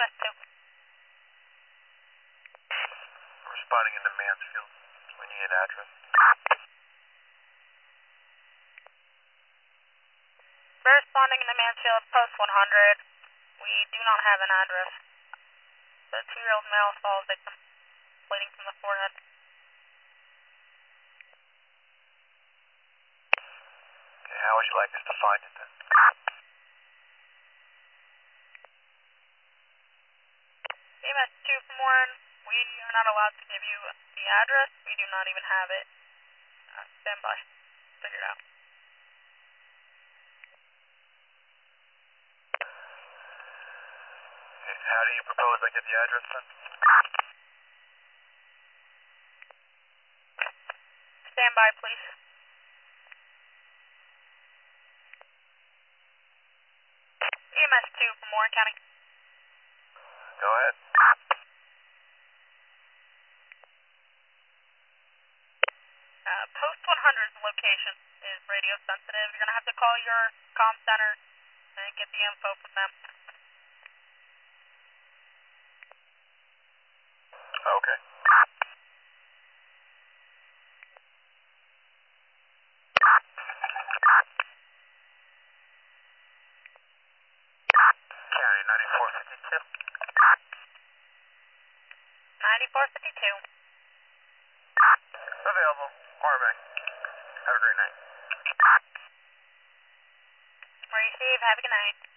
EMS 2. Responding into Mansfield. We need an address. We're responding into Mansfield, post 100. We do not have an address. The 2-year-old male saw a victim bleeding from the forehead. Okay, how would you like us to find it then? EMS 2 from Warren, we are not allowed to give you the address. We do not even have it. Stand by. Figure it out. Okay, how do you propose I get the address then? Stand by, please. EMS 2 from Warren County. Go ahead. Post 100's location is radio sensitive. You're going to have to call your comm center and get the info from them. Okay. County 9452. 9452. Available. Marmac. Have a great night. Receive. Have a good night.